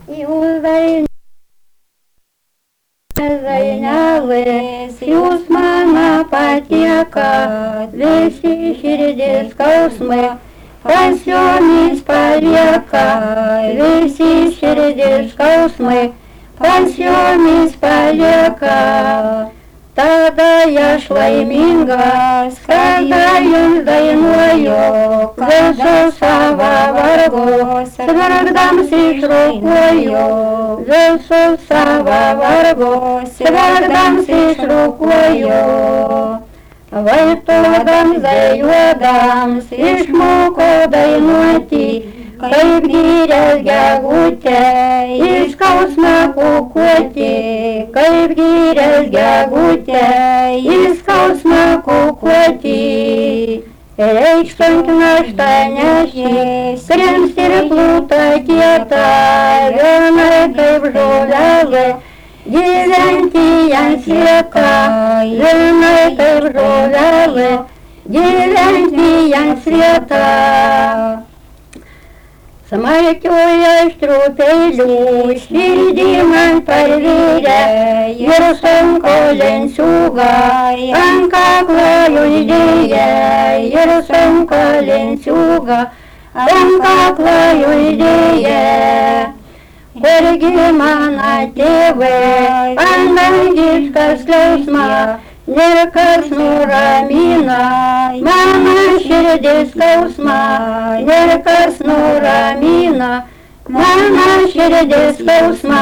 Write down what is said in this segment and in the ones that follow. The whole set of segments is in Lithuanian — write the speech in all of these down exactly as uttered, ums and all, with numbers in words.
Jūs dainelės, jūs mano patiekat, visi širdis skausmai, pas jomis palieka, visi širdis skausmai, pas jomis palieka. Tada aš laimingas, kada jums dainuoju, klausau savo vargos, verkdams išrūkuoju, visus savo vargos, verkdams išrūkuoju. Vaitodams dainuodams išmoko dainuoti, kaip gyrės gegutė, iš skausmo kukuoti, kaip gyrės gegutė, iš skausmo kukuoti. Reikštant naštą nešys, krems ir plūta kieta, vienai kaip žolelė, gyventi jam slieka, vienai kaip žolelė, gyventi jam slieka. Smarkiuoju aštrupeliu širdį man parvyrė ir sunku lenciūgą ant kaklo uždėję ir sunku lenciūgą ant kaklo uždėję. Kurgi mano tėvai, ant dangiškas skausmas, nėr kas nuramina mano širdis skausmą, nėr kas nuramina mano širdis skausmą.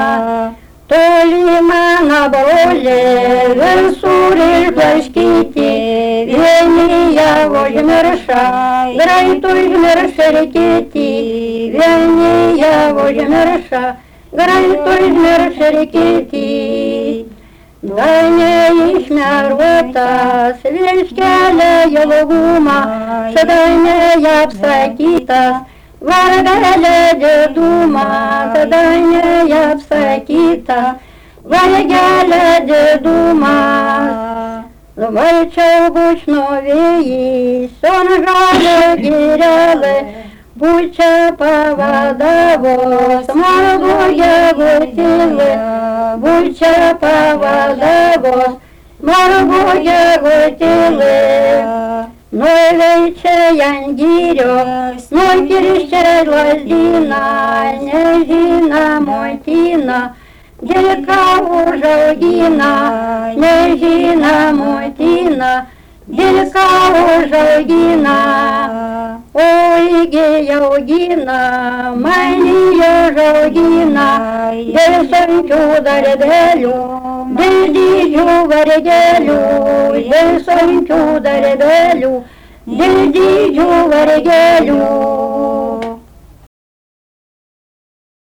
Toli mano broliai visur išblaškyti, vieni jau užmirša, greit užmirša ir kiti, vieni jau užmirša, greit užmirša ir kiti. Dar neišmeruotas, virš kelio ilgumą, štai neapsakytas, vargelė didumą, tada neapsakyta, vargelė didumą. Nuvarčiau bučno vėjais, ant žalio girelė, bučia pavadavo, smagu gegutėlė, bučia pavadavo, smagu gegutėlė. Nuleičia ant girios, nukirščia lazdyną, nežino motina, dėl ką užaugina, nežino motina, dėl ką užaugina. Oigi augina, mane užaugina, dėl sunkių darbelių, dėl didžių vargelių, dėl sunkių darbelių, dėl didžių vargelių.